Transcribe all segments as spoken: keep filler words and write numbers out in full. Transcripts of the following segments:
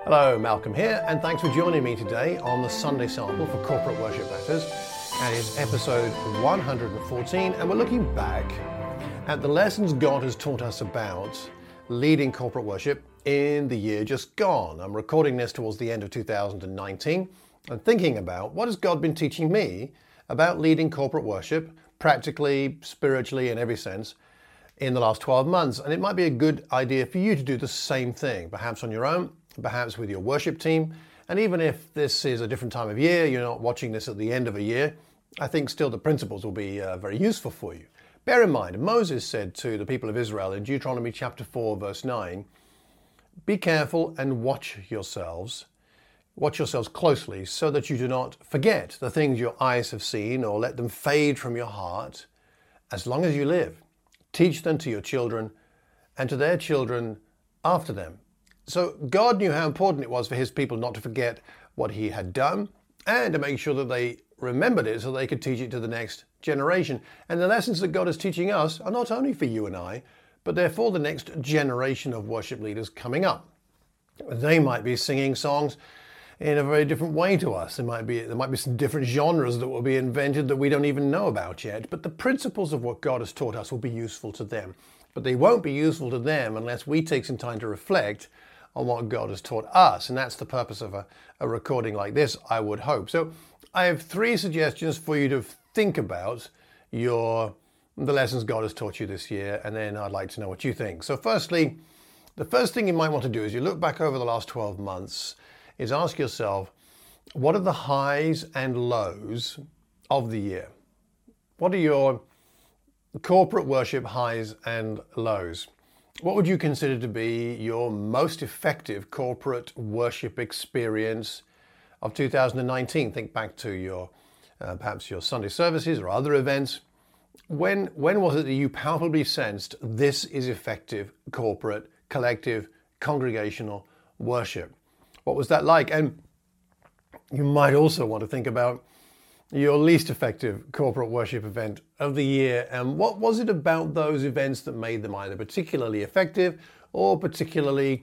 Hello, Malcolm here, and thanks for joining me today on the Sunday Sample for Corporate Worship Matters. And it's episode one hundred fourteen, and we're looking back at the lessons God has taught us about leading corporate worship in the year just gone. I'm recording this towards the end of two thousand nineteen and thinking about what has God been teaching me about leading corporate worship, practically, spiritually, in every sense, in the last twelve months. And it might be a good idea for you to do the same thing, perhaps on your own, perhaps with your worship team. And even if this is a different time of year, you're not watching this at the end of a year, I think still the principles will be uh, very useful for you. Bear in mind, Moses said to the people of Israel in Deuteronomy chapter four, verse nine, "Be careful and watch yourselves, watch yourselves closely, so that you do not forget the things your eyes have seen or let them fade from your heart as long as you live. Teach them to your children and to their children after them." So God knew how important it was for his people not to forget what he had done and to make sure that they remembered it so they could teach it to the next generation. And the lessons that God is teaching us are not only for you and I, but they're for the next generation of worship leaders coming up. They might be singing songs in a very different way to us. There might be, there might be some different genres that will be invented that we don't even know about yet. But the principles of what God has taught us will be useful to them. But they won't be useful to them unless we take some time to reflect on what God has taught us. And that's the purpose of a, a recording like this, I would hope. So I have three suggestions for you to think about your the lessons God has taught you this year, and then I'd like to know what you think. So firstly, the first thing you might want to do is you look back over the last twelve months, is ask yourself, what are the highs and lows of the year? What are your corporate worship highs and lows? What would you consider to be your most effective corporate worship experience of two thousand nineteen? Think back to your, uh, perhaps your Sunday services or other events. When, when was it that you palpably sensed this is effective corporate, collective, congregational worship? What was that like? And you might also want to think about your least effective corporate worship event of the year, and what was it about those events that made them either particularly effective or particularly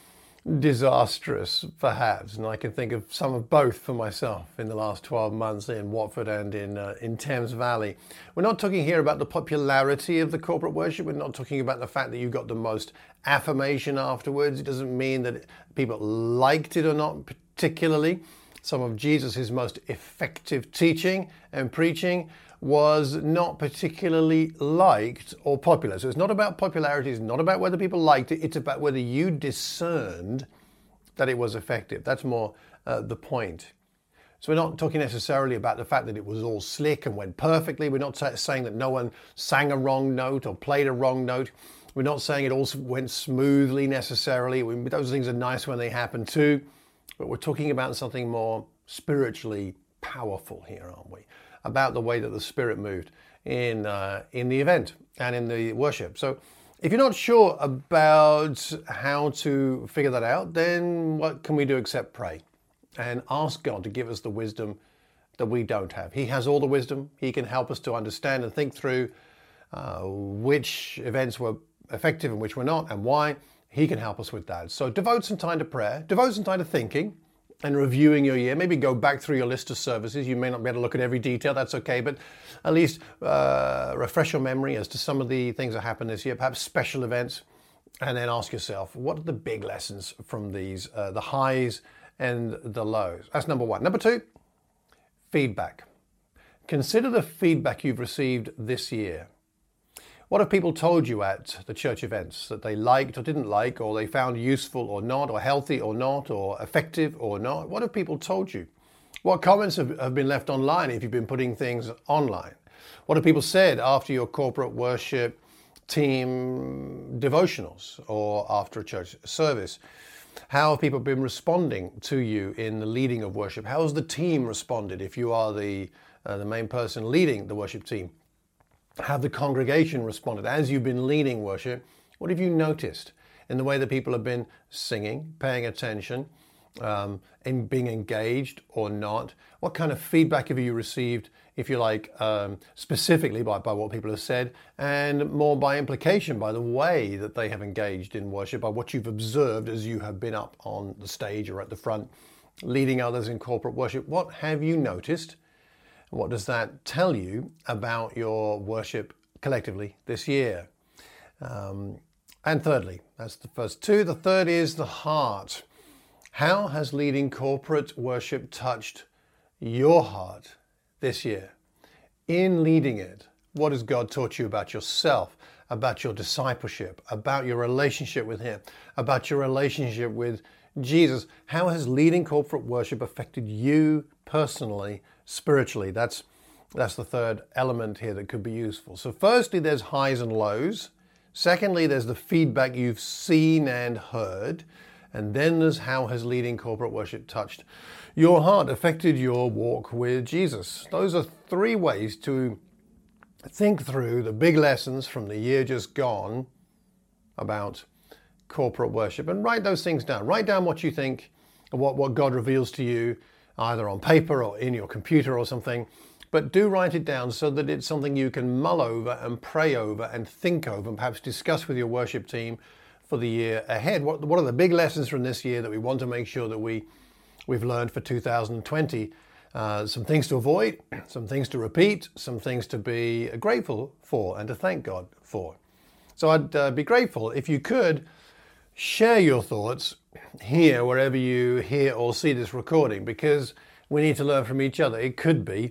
disastrous, perhaps? And I can think of some of both for myself in the last twelve months in Watford and in uh, in Thames Valley. We're not talking here about the popularity of the corporate worship. We're not talking about the fact that you got the most affirmation afterwards. It doesn't mean that people liked it or not particularly. Some of Jesus' most effective teaching and preaching was not particularly liked or popular. So it's not about popularity, it's not about whether people liked it, it's about whether you discerned that it was effective. That's more uh, the point. So we're not talking necessarily about the fact that it was all slick and went perfectly. We're not saying that no one sang a wrong note or played a wrong note. We're not saying it all went smoothly necessarily. Those things are nice when they happen too. But we're talking about something more spiritually powerful here, aren't we? About the way that the Spirit moved in uh, in the event and in the worship. So if you're not sure about how to figure that out, then what can we do except pray and ask God to give us the wisdom that we don't have? He has all the wisdom. He can help us to understand and think through uh, which events were effective and which were not, and why. He can help us with that. So devote some time to prayer, devote some time to thinking and reviewing your year. Maybe go back through your list of services. You may not be able to look at every detail, that's okay, but at least uh, refresh your memory as to some of the things that happened this year, perhaps special events, and then ask yourself, what are the big lessons from these, uh, the highs and the lows? That's number one. Number two, feedback. Consider the feedback you've received this year. What have people told you at the church events that they liked or didn't like, or they found useful or not, or healthy or not, or effective or not? What have people told you? What comments have, have been left online if you've been putting things online? What have people said after your corporate worship team devotionals or after a church service? How have people been responding to you in the leading of worship? How has the team responded if you are the, uh, the main person leading the worship team? Have the congregation responded as you've been leading worship? What have you noticed in the way that people have been singing, paying attention, um, and being engaged or not? What kind of feedback have you received if you like, um, specifically by, by what people have said, and more by implication, by the way that they have engaged in worship, by what you've observed as you have been up on the stage or at the front, leading others in corporate worship. What have you noticed? What does that tell you about your worship collectively this year? Um, and thirdly, that's the first two. The third is the heart. How has leading corporate worship touched your heart this year? In leading it, what has God taught you about yourself, about your discipleship, about your relationship with Him, about your relationship with Jesus? How has leading corporate worship affected you personally, spiritually? That's, that's the third element here that could be useful. So firstly, there's highs and lows. Secondly, there's the feedback you've seen and heard. And then there's how has leading corporate worship touched your heart, affected your walk with Jesus. Those are three ways to think through the big lessons from the year just gone about corporate worship, and write those things down. Write down what you think, what, what God reveals to you, either on paper or in your computer or something. But do write it down so that it's something you can mull over and pray over and think over and perhaps discuss with your worship team for the year ahead. What, what are the big lessons from this year that we want to make sure that we, we've learned for two thousand twenty? Uh, some things to avoid, some things to repeat, some things to be grateful for and to thank God for. So I'd uh, be grateful if you could share your thoughts here, wherever you hear or see this recording, because we need to learn from each other. It could be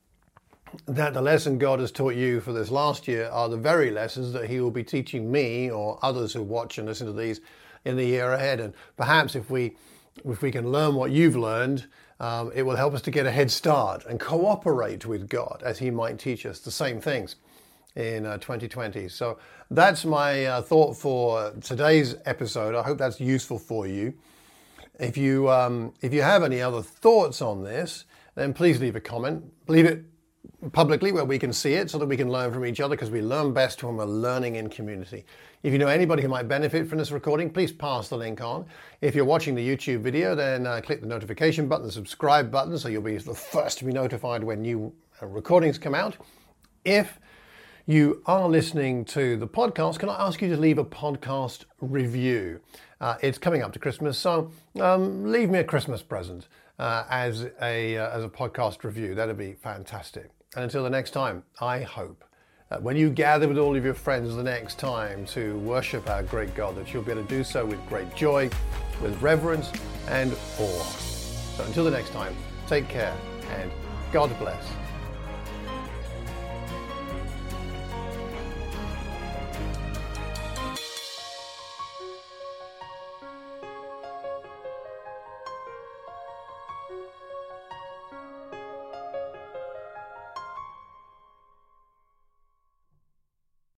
that the lesson God has taught you for this last year are the very lessons that He will be teaching me or others who watch and listen to these in the year ahead. And perhaps if we if we can learn what you've learned, um, it will help us to get a head start and cooperate with God as He might teach us the same things in uh, twenty twenty. So that's my uh, thought for today's episode. I hope that's useful for you. If you um, if you have any other thoughts on this, then please leave a comment. Leave it publicly where we can see it so that we can learn from each other, because we learn best when we're learning in community. If you know anybody who might benefit from this recording, please pass the link on. If you're watching the YouTube video, then uh, click the notification button, the subscribe button, so you'll be the first to be notified when new uh, recordings come out. If you are listening to the podcast, can I ask you to leave a podcast review? Uh, it's coming up to Christmas, so um, leave me a Christmas present uh, as a uh, as a podcast review. That'd be fantastic. And until the next time, I hope that when you gather with all of your friends the next time to worship our great God, that you'll be able to do so with great joy, with reverence and awe. So until the next time, take care and God bless.